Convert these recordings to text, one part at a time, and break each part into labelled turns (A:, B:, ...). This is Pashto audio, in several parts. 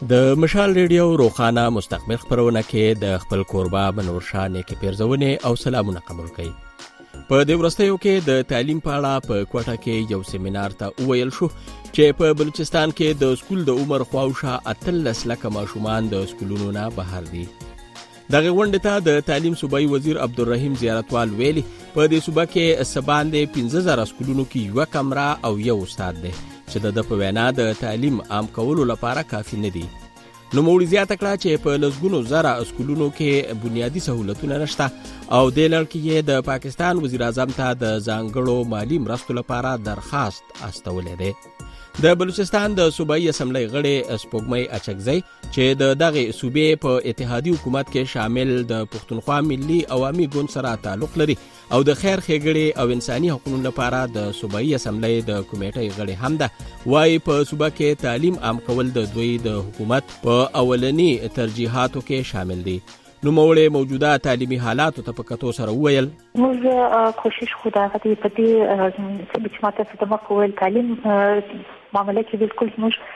A: د مشال ریډیو روخانه مستقبل خبرونه کې د خپل کوربه بنورشاه نیکي پیرزونه او سلامونه قبول کړي. په دې ورستیو کې د تعلیم په اړه په کوټه کې یو سیمینار ته ویل شو چې په بلوچستان کې د سکول د عمر خواوشا 13 لک ماشومان د سکولونو نه بهر دي. دغه غونډه ته د تعلیم صوبایي وزیر عبدالرحیم زیارتوال ویلي په دې صوبه کې سباندې 15000 سکولونو کې یو کمره او یو استاد دی چې د په وینا د تعلیم عام کولو لپاره کافي نه دي. نو موږ زیاته کړه چې په لږونو زره سکولونو کې بنیادی سہولتونه نشته او د لړکې د پاکستان وزیر اعظم ته د ځانګړو مالی مرستو لپاره درخواست استولې ده. د بلوچستان د صوبایي اسمبلی غړي سپوږمۍ اچکزی چې د دغه صوبې په اتحادیه حکومت کې شامل د پښتونخوا ملي عوامي ګوند سره تعلق لري او د خیر ښېګړې او انساني حقوقو لپاره د صوبایي اسمبلی د کمیټې غړي هم ده. وايي په صوبه کې تعلیم عام کول د دوی د حکومت په اولنی ترجیحاتو کې شامل دي. نو موږ موجوده تعلیمي حالاتو ته په کتو سره ویل
B: موږ کوشش خدا غدي په دې چې ماته څه د مکول تعلیم معاملې کې بالکل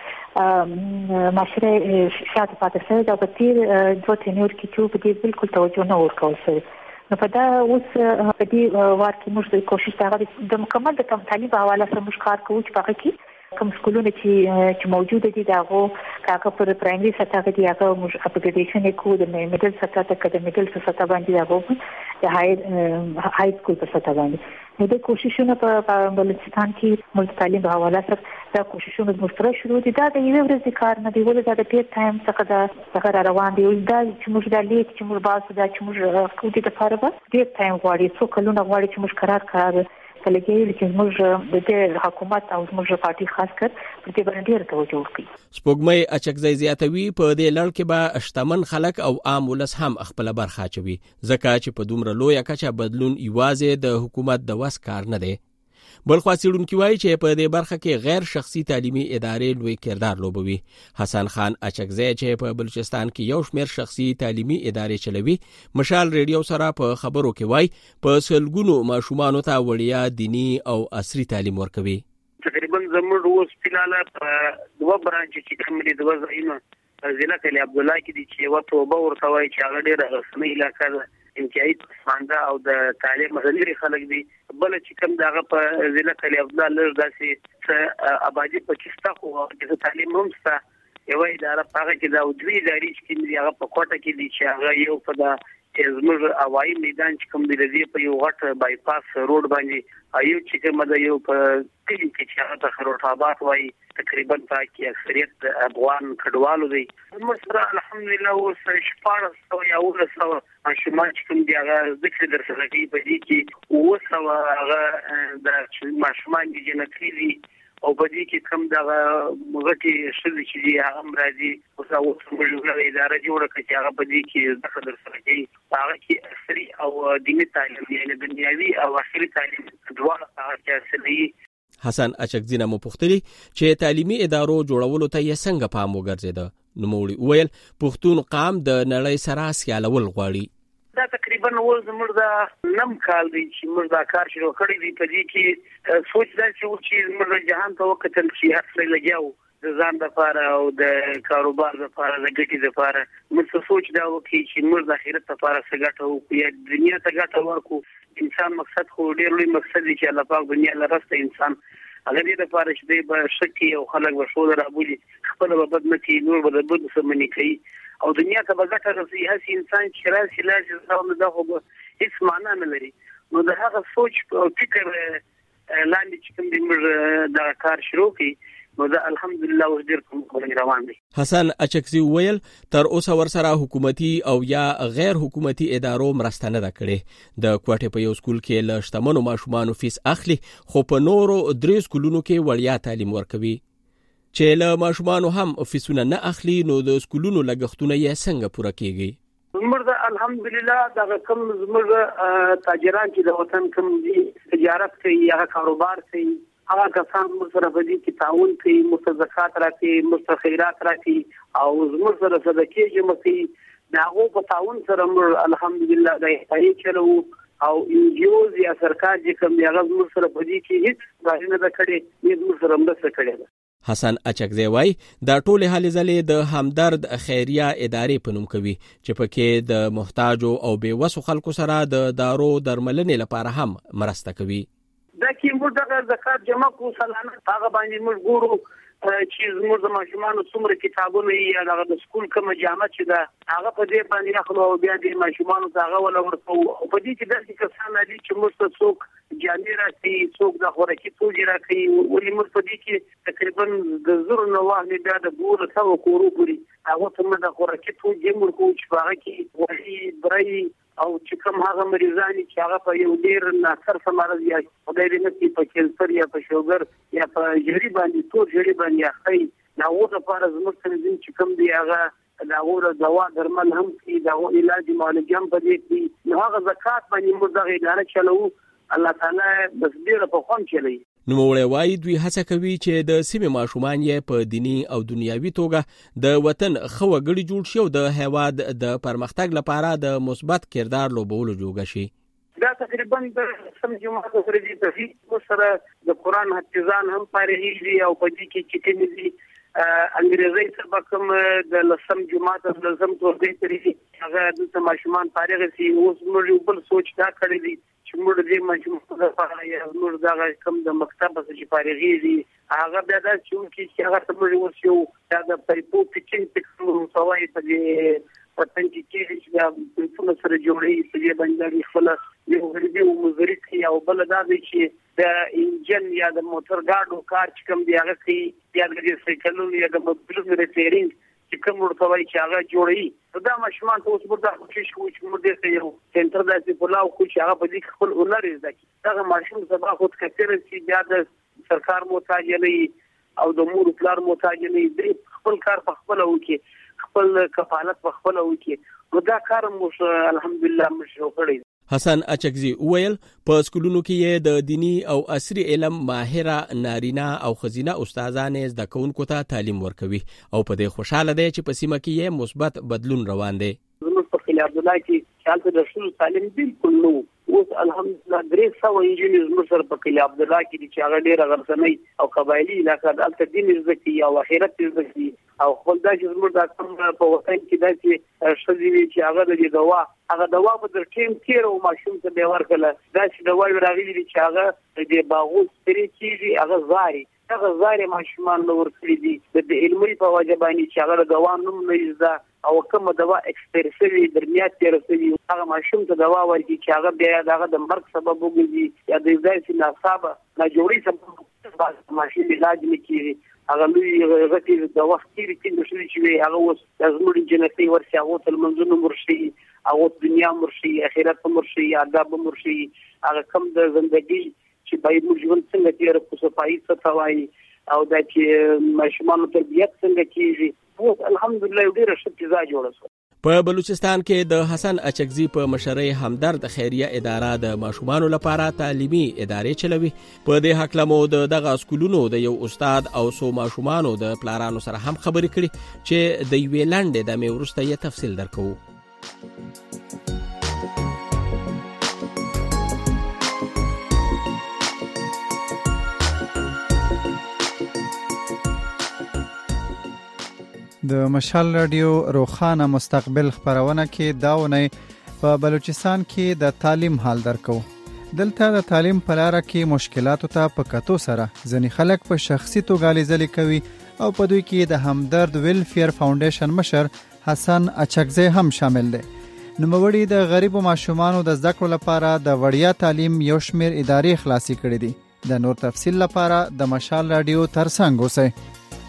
B: موږ معاشره شاته پاتې شوی دا په تیر 2-3 کې چې په دې بالکل توجه نه ورکول شوی. نو په دا اوس په دې وار کې موږ کوشش کوو د مکمل د تعلیم په حواله سره موږ کار کوو چې په کې کوم سکولونه چې موجود دي داغو کاکه پر پرایمري سطح کې هغه موږ اپګریډیشن کوو د میډل سطح ته د میډل سطح باندې داغو د هاي سکول په سطح باندې نو د کوششونو په بلوچستان کې موږ تعلیم په حواله سره دا کوششونه موږ شروع دي. دا د یو ورځې کار نه دی ولې دا د پیر ټایم څخه دا روان دی دا چې موږ د لیک چې موږ باسو دا چې موږ کوو د لپاره به ډیر ټایم غواړي څو کلونه غواړي چې موږ قرار کلګي چې موږ د حکومت او موږ پارټي خاص کر په دې باندې ډیر توجه وکړي.
A: سپوږمۍ اچکزی زیاتوي په دې لړ کې به شتمن خلک او عام ولس هم خپل برخه چوي ځکه چې په دومره لوی کچه بدلون یوازې د حکومت د وس کار نه دی. بل خاصیدونکو وایي چې په دې برخه کې غیر شخصي تعلیمي ادارې لوی کردار لوبوي. حسن خان اچکزی چې په بلوچستان کې یو شمېر شخصي تعلیمي ادارې چلوي مشال ریډیو سره په خبرو کې وایي په سلګونو ماشومان ته وړیا دینی او عصري تعلیم ورکوي.
C: تقریبا زموږ اوس فلال په دوه برانچ چې کوم دي دوه ځایونه ضلع کلی عبد الله کې دي چې وته به ورته وایي چې هغه ډېر رسمي علاقه ده امتیاز مانده او د تعلیم غنیري خلک دي. بل چې کوم دغه په ضلع کلی عبد الله لږ داسې آبادی پاکستان خو د تعلیم هم ستا یو اداره هغه کې دا دوی ادارې چې هغه په کوټه کې دي چې هغه یو په دا زموږ هوایي میدان چې کوم دی په یو غټ بایپاس روډ باندې یو چې کوم د یو په کلی کې چې هغه خروټ آباد وایي تقریبا پاکي اکثریت افغان کډوالو دی. موږ سره الحمدلله اوس 1400 یا 1900 ماشومان چې کوم دی هغه ذکر درسره کوي په دې کې اوسه هغه د ماشومان دي جنتي دي او په دې کې کوم دغه مغټي شذ چې دی هغه راځي اوس او موږ اداره جوړه کړي چې هغه په دې کې ذکر درسره کوي هغه کې اکثري او دیني تعلیم یعنی دنیوي او اخري تعلیم دواړه هغه کې اصلي.
A: حسن اچکزی نه مپوښتلی چې تعلیمي ادارو جوړولو ته یې څنګه پام وګرځیده. نو موږ ویل پښتون قام د نړۍ سره سیالول غواړي.
C: دا تقریبا ول زموږ د نم کال دی چې موږ دا کار شروع کړی دی په دې کې سوچ دا چې موږ جهان ته وکتل چې هر څه لګیاو د ځان لپاره او د کاروبار لپاره د ګټې لپاره موږ سوچ دا وکړي چې موږ د آخرت لپاره څه ګټه وکړو یا دنیا ته ګټه ورکړو. انسان مقصد خو ډېر لوی مقصد دی چې الله پاک دنیا لرسته انسان هغه دې لپاره چې دی به شکی او خلک به شو درابولي خپل به بد نه کوي نور به د بد سمني کوي او دنیا ته به ګټه رسي. هسې انسان چې راسي لاړ دا خو هیڅ معنا نه لري. نو د هغه سوچ او فکر لاندې چې کوم دی موږ دا کار شروع کړي نو دا الحمدلله اوس ډېر کوم روان دی.
A: حسن اچکزی ویل تر اوسه ورسره حکومتي او یا غیر حکومتي ادارو مرسته نه ده کړې. د کوټې په یو سکول کې له شتمنو ماشومانو فیس اخلي خو په نورو 3 سکولونو کې وړیا تعلیم ورکوي. چې له ماشومانو هم فیسونه نه اخلي نو د سکولونو لګښتونه یې څنګه پوره کیږي؟
C: زموږ الحمدلله دا کوم زموږ تاجران چې د وطن کوم دي تجارت کوي یا کاروبار کوي هغه کسان موږ سره په دې کې تعاون کوي مستزکات راکړي مستخیرات راکړي او زموږ سره صدقې جمع کوي داغو په تعاون سره موږ الحمدلله د احتیاج چلو او انجیوز یا سرکار چې کوم دی هغه موږ سره په دې کې هیڅ ځای نه کړي موږ سره مرسته کړې ده.
A: حسن اچکزی وای دا ټول هلې ځلې د همدرد خیریه ادارې په نوم کوي چې پکې د محتاجو او بیوسو خلکو سره د دارو درملنې لپاره هم مرسته کوي.
C: دا کې موږ د زکات جمع کو سالانه هغه باندې موږ ګورو چې زموږ د ماشومانو څومره کتابونه یا د سکول کومه جامه چې ده هغه په دې باندې اخلو او بیا د ماشومانو ته هغه ولا ورکو. په دې کې داسې کسان دي چې موږ ته څوک جامې راکوي څوک د خوراکي توکي راکوي ولې موږ په دې کې تقریبا د زرو نه واحد بیا د ګورو سوه کورو پورې هغه ته موږ د خوراکي توکي ورکوو چې په هغه کې غوښې برۍ او چې کوم هغه مریضان چې هغه په یو ډیر ناصرفه مرض یا خدای دې نه کړي په کینسر یا په شوګر یا په جری باندې تور جری باندې اخی ناغو لپاره زموږ تنظیم چې کوم دی هغه داغو دوا درمل هم کوي داغو علاج معالجه هم په دې کې نو هغه زکات باندې موږ دغه اداره چلو الله تعالی بس ډیر په خوان چلی.
A: نوموړی وایي دوی هڅه کوي چې د سیمې ماشومان یې په دینی او دنیاوي توګه د وطن ښه وګړي جوړ شي او د هیواد د پرمختګ لپاره د مثبت کردار لوبولو جوګه شي.
C: دا تقریبا د سم جماعت سره د تفسیر سره د قرآن حافظان هم فارغېږي او په دې کې چې کوم دي انګریزي سبق کوم د لسم جماعت د لسم توګه ترې هغه د ماشومان فارغ شي اوس موږ بل سوچ دا کړی دي چې موږ دې ماشومان لپاره یا موږ دا کوم د مکتب څخه فارغېږي هغه بیا دا چې هغه موږ ورسیو دا د پیپو پچینګ ټیکنالوژي سوای په دې پتن کې چې څنګه سره جوړي په دې باندې خپل یو غریبي او مزري کوي او بل دا دی چې د انجن یا د موټر ګاډو کار چې کوم دی هغه کوي یا د سایکلونو یا د موبایل ریپیرینګ چې کوم ورته وایي چې هغه جوړي دا ماشومان ته اوس ورته کوشش کوي چې موږ دې یو سنټر داسې پلاو خو چې هغه په دې خپل هنر زده کړي دا ماشوم سبا خود کثیر چې بیا د سرکار محتاج نه او د مور پلار محتاج نه دی خپل کار په خپل وکړي خپل کفالت په خپل وکړي نو دا کار مو الحمدلله مشروع کړی.
A: حسن اچکزی ویل په سکولونو کې د دینی او عصري علم ماهره نارینه او خزینه استادانې زده کوونکو ته تعلیم ورکوي او په دې خوشاله دی چې په سیمه کې مثبت بدلون روان دی.
C: زموږ په خلیل عبدالله کې حالت د رسول تعلیم بالکل نو اوس الحمدلله درې سوه انجینیر زموږ سره په خلیل عبدالله کې چې هغه ډېره غرسنۍ او قبایلي علاقه ده هلته دین زده کوي او آخرت زده کوي او خپل دا چې زموږ دا کوم په وطن کې داسې ښځې وي چې هغه د دوا هغه دوا په در ټیم تېره او ماشوم ته به ورکړله داسې دواوې راغلي دي چې هغه د باغوس سپرې کېږي هغه زاري هغه زاري ماشومان له ورکړي دي د علمي په وجه باندې چې هغه د دوا نوم نه زده او کومه دوا ایکسپایر شوي درمیات تېره شوي هغه ماشوم ته دوا ورکړي چې هغه بیا د هغه د مرګ سبب وګرځي یا د داسې ناڅاپه ناجوړي سبب ماشوم علاج نه کېږي هغه لوی غټي د وخت تېرې کې شوي چې هغه اوس د زموږ جنتي ورسي هغه ته لمنځونه مرشي هغه دنیا مرشي آخرت مرشي آداب مرشي هغه کم د ژوندۍ چې باید موږ ژوند څنګه تېر کړو صفایي څه ته وایي او دا چې ماشومانو تربیت څنګه کېږي اوس الحمدلله یو ډېره ښه فضا جوړه شوه.
A: په بلوچستان کې د حسن اچکزی په مشرۍ همدرد خیریه اداره د ماشومانو لپاره تعلیمي ادارې چلوي. په دې هکله مو دغه سکولونو د یو استاد او څو ماشومانو د پلارانو سره هم خبرې کړي چې د یوې لنډې دمې وروسته یې تفصیل درکوو.
D: د مشال رادیو روخانه مستقبل خبرونه کې داونه په بلوچستان کې د تعلیم حال درکو. دلته د تعلیم په لار کې مشکلاتو ته په کتو سره ځنې خلک په شخصي توګه لیدل کوي او په دوی کې د همدرد ویلفیر فاونډیشن مشر حسن اچکزی هم شامل دی. نوموړي د غریبو ماشومانو د زده کړو لپاره د وړیا تعلیم یو شمېر ادارې خلاصې کړې دي. د نور تفصیل لپاره د مشال رادیو ترڅنګ اوسئ.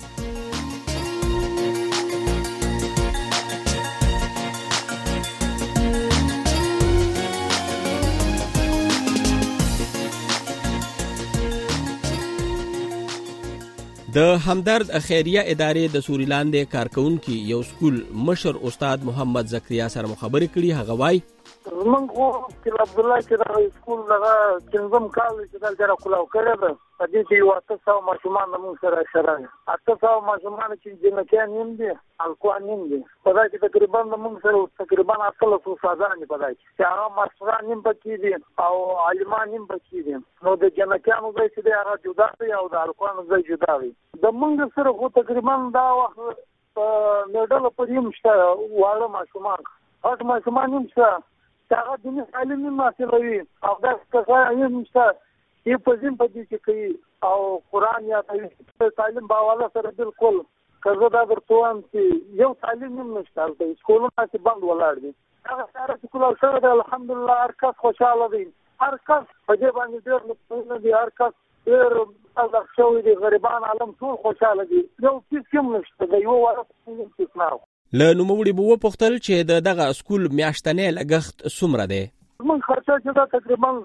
A: د همدرد خیریه ادارې د سوریلاندې کارکونکي یو سکول مشر استاد محمد زکریا سره مخابره کړي. هغه وایي
E: زمونږ خو خلیل عبدالله چې دغه سکول دغه پنځم کال چې دلته راکولاو کړی ده په دې کې یو 800 ماشومان زموږ سره اشاره دي 800 ماشومان چې جنکیان نیم دي هلکوان نیم دي په دا کې تقریبا زموږ سره تقریبا 800 استادان دي په دا کې چې هغه ماسټران نیم پکې دي او عالمان نیم پکې دي نو د جنکیانو ځای چې دی هغه جدا دی او د هلکوانو ځای جدا دی د موږ سره خو تقریبا دا وخت میډل په دې مشته واړه ماشومان هغه ماشومان هم چې هغه د تعلیم حاصلوي او دا څه هم مشته یې په ځین په دې کې کوي او قرآن یا تعلیم باواله سره بالکل کزه دا درته وایم چې یو تعلیم هم نشته د سکولونو کې بند ولاړ دي هغه سره چې کله شوی الحمدلله هر کس خوشاله دی هر کس په دې باندې ډېر مطمئن دي هر کس ډېر ازاد شوی دی غریبان عالم ټول خوشاله دي یو هیڅ هم نشته د یو ورځ هیڅ نه
A: له نوموړي به وپوښتل چې دغه سکول میاشتنی لګښت څومره دی
E: موږ خرچه چې دا تقریبا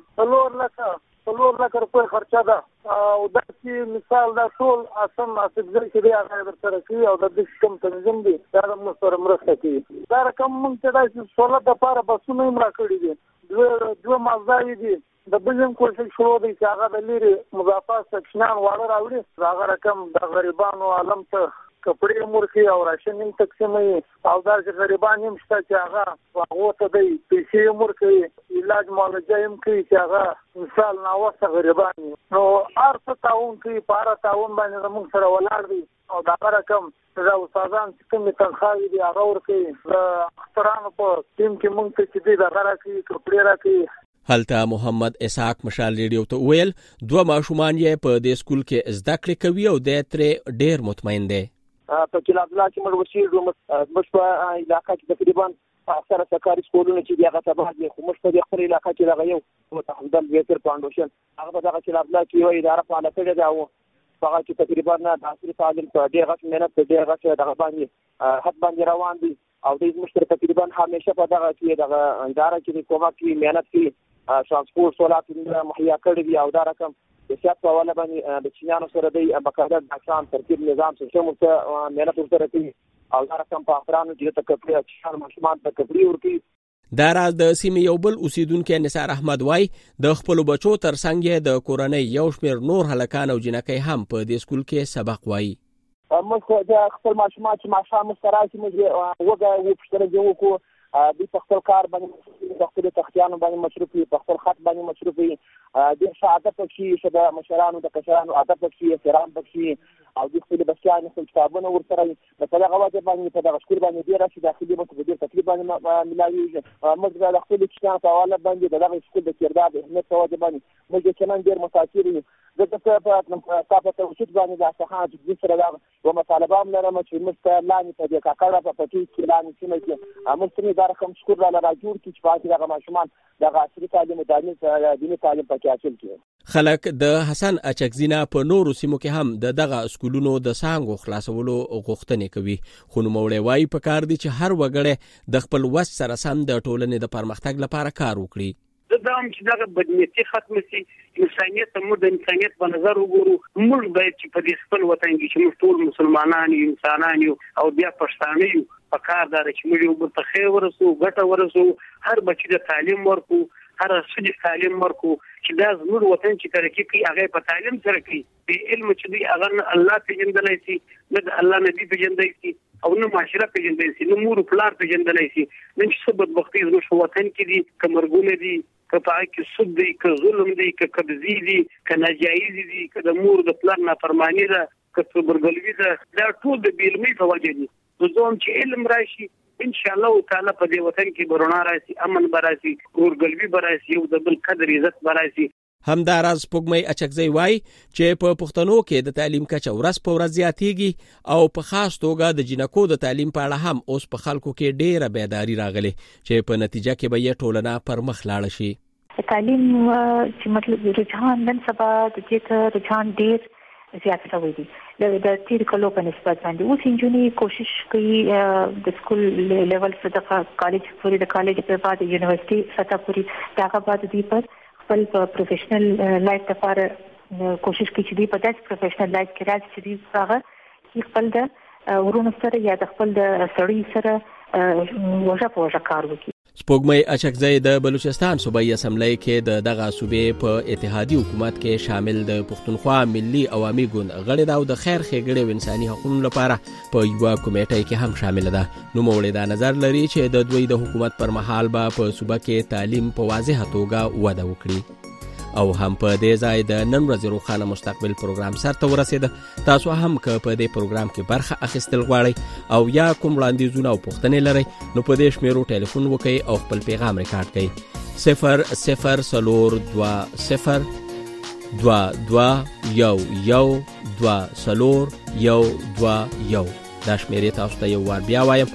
E: 4 لک روپۍ خرچه ده او دا چې مثال دا ټول اسن حافظګر چې دی هغه درسره کوي او د دې کم تنظیم دی دا موږ سره مرسته کوي دا رقم موږ چې دا سہولت لپاره بسونه هم راکړي دي دوه مازدای دي د بلیم کوشش شروع دی چې هغه د لري مضافات سکشنان واړه راوړي هغه رقم د غریبانو عالم ته کپڑے مرخي او راشن تقسیمي او دا چې غریبان هم شته چې هغه هغه ته دی پیسې مرخي علاج معالجه هم کوي چې هغه مثال ناوسه غریبان نو ارڅ تعاون کوي پاره تعاون باندې موږ سره ولاړ دي او دا رقم دا استادان چې کوم تنخواهي دي هغه ورکوي د اخترانو په ټیم کې موږ ته چې دی دا راکړي کپڑے راکړي
A: هلته محمد اسحاق مشال ریډیو ته ویل دوه ماشومان یې په دې سکول کې زده کړې کوي او د ترې ډېر مطمئن دي
F: په کله عبدالله کې موږ وشي موږ په علاقې کې تقریبا اکثره سرکاري سکولونه چې هغه تبع دي خو موږ په خپل علاقې کې دغه یو متحدل ویتر فاونډیشن هغه په دغه کله عبدالله کې یو اداره فعال کړی دا و هغه چې تقریبا د عصري تعلیم په ډېر غټ مهنت په ډېر غټ دغه باندې حد باندې روان دي او د مشترک تقریبا همیشه په دغه کې دغه اداره کې کومه کې مهنت کوي ترانسپورت سہولت مهیا کړی دی او دا رقم د سیاست په حواله باندې د چینانو سره دی باقاعده د اقسام ترتیب نظام سره موږ مهنت ورسره کوي او دا رقم په افرانو کې د کپړې چې ماشومان ته کپړې ورکوي
A: دا راز د سیمې یو بل اوسیدونکو نثار احمد وای د خپل بچو ترڅنګ د کورنۍ یو شمېر نور هلکان او جنکۍ هم په دې سکول کې سبق وایي
F: موږ د خپل ماشومان چې ماشومان سره چې موږ وګورو پښتنه جو کو د خپل کار باندې د خپل تختیانو باندې مصروف دي په خپل خط باندې مصروف دي د شاعت پکې شته مشرانو د کشرانو ادب پکې احترام پکې او د خپل بچیانو خپل کتابونه ورسره په دغه وجه باندې په دغه شکل باندې ډیر شي داخلي مو په ډیر تقریبا ملایوي موږ د خپل کتاب په حواله باندې دغه شکل د کردار د اهمیت په وجه باندې موږ چې نن ډیر متاثر یو دغه په توسط باندې د صحه د سره دا و مطالبه لرم چې موږ لاندې په دې کاکړه په پټي کې لاندې چې موږ دا رقم شکر را راجور کی چې پاتې دغه ماشومان دغه عصري تعلیم او دیني تعلیم پکې حاصل کړي
A: خلک د حسن اچکزینا په نورو سیمو کې هم دغه سکولونو د سانګو خلاصولو غوښتنې کوي خو نوموړی وایي پکار دي چې هر وګړی د خپل وس سره سم د ټولنې د پرمختګ لپاره کار وکړي
C: دا هم چې دغه بدنیتي ختم شي انسانیت موږ د انسانیت په نظر وګورو موږ باید چې په دې خپل وطن کې چې موږ ټول مسلمانان یو انسانان یو او بیا پښتانه یو په کار دا چې موږ یو په خیر ورسو ګټه ورسو هر بچی د تعلیم ورکو هر څه تعلیم ورکو چې دا زموږ وطن چې ترقی کوي هغه په تعلیم سره کوي په علم چې دی هغه الله پیژندلای شي د الله نبی پیژندای شي او نو معاشره پیژندای شي نو مور پلار پیژندلای شي نن څه بدبختی زموږ وطن کې دي کمرګونه دي کپای کې سود دی که ظلم دی که قبضی دی که ناجایز دی که د مور د پلان نافرمانی ده که صبرګلوي ده دا ټول د بیلمې په وجه دي زوم چې علم راشي ان شاء الله تعالی په دې وطن کې برونا راشي امن براسي ګورګلوي براسي او د بل قدر عزت براسي
A: همداراز پګمې اچکزی وای چې په پښتنو کې د تعلیم کچه ورځ په ورځ زیاتېږي او په خاص توګه د جنکو د تعلیم په اړه هم اوس په خلکو کې ډېره بیداری راغلي چې په نتیجه کې به یې ټولنه پر مخ لاړه شي
B: تعلیم چې مطلب رجحان نن سبا د دې رجحان ډېر زیات شوی دی د تیر کلو په نسبت باندې اوس انجونی کوشش کوي د سکول لیول څخه کالج پورې د کالج په بعد یونیورسيټي سطح پورې داغه بعد دی پر خپل پروفیشنل لایف لپاره کوشش کوي چې په داس پروفیشنل لایف کې راځي چې هغه خپل د ورونو سره یا د خپل د سړی سره وژه کار وکړي
A: سپوږمۍ اچکزی د بلوچستان صوبایي اسمبلی کې دغه صوبې په اتحادي حکومت کې شامل د پښتونخوا ملي عوامي ګوند غړې ده او د خیر ښېګڼې او انساني حقوقو لپاره په یوه کمیټه کې هم شامل ده نوموړی دا نظر لري چې د دوی د حکومت پر مهال به په صوبه کې تعلیم په واضحه توګه وده وکړي او هم په دې ځای د نن ورځې روښانه مستقبل پروګرام سرته ورسېده. تاسو هم که په دې پروګرام کې برخه اخیستل غواړئ او یا کوم وړاندیزونه او پوښتنې لرئ نو په دې شمیرو ټلیفون وکړئ او خپل پیغام ریکارډ کړئ. 004202112021. دا شمیرې تاسو ته یو وار بیا وایم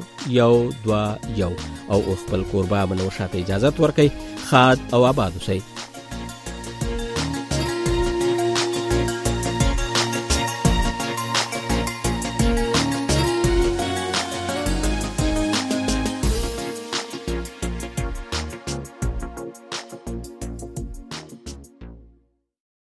A: 0042212021 او خپل کوربه منور شاته اجازه ورکړئ. خاد او آباد اوسئ.